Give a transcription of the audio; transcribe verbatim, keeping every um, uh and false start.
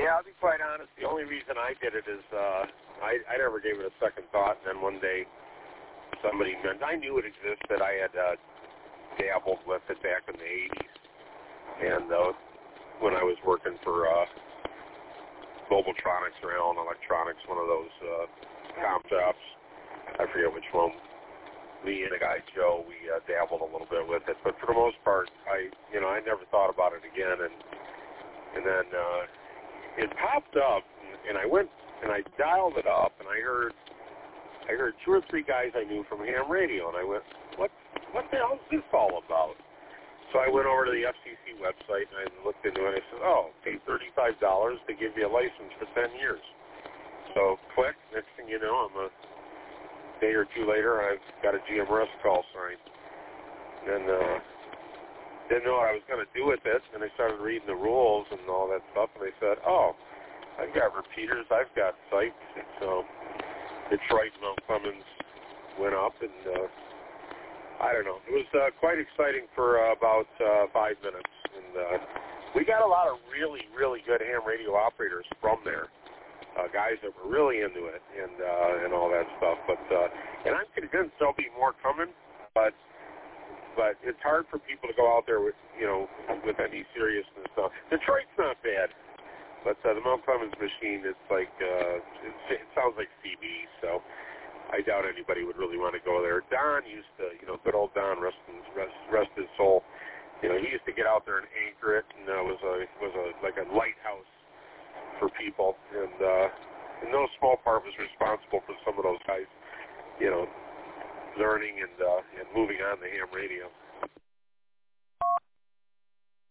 Yeah, I'll be quite honest. The only reason I did it is uh, I, I never gave it a second thought, and then one day somebody meant, I knew it existed. I had uh, dabbled with it back in the eighties, and uh, when I was working for uh, Mobiltronics or Allen Electronics, one of those uh, comp shops, I forget which one. Me and a guy, Joe, we uh, dabbled a little bit with it, but for the most part, I, you know, I never thought about it again, and and then uh, it popped up, and, and I went and I dialed it up, and I heard, I heard two or three guys I knew from ham radio, and I went, what, what the hell is this all about? So I went over to the F C C website and I looked into it, and I said, oh, pay thirty-five dollars to give you a license for ten years. So click, next thing you know, I'm a day or two later, I've got a G M R S call sign. And uh, didn't know what I was going to do with it, and I started reading the rules and all that stuff, and they said, oh, I've got repeaters, I've got sites. So Detroit and Mount Clemens went up, and uh, I don't know. It was uh, quite exciting for uh, about uh, five minutes. And uh, we got a lot of really, really good ham radio operators from there. Uh, guys that were really into it and uh, and all that stuff, but uh, and I'm convinced there'll be more coming. But but it's hard for people to go out there with you know with any seriousness. So Detroit's not bad, but uh, the Mount Clemens machine, it's like uh, it, it sounds like C B. So I doubt anybody would really want to go there. Don used to, you know, good old Don, rest rest, rest his soul. You know, he used to get out there and anchor it, and uh, was a was a like a lighthouse for people, and uh, in no small part was responsible for some of those guys, you know, learning and uh, and moving on to ham radio.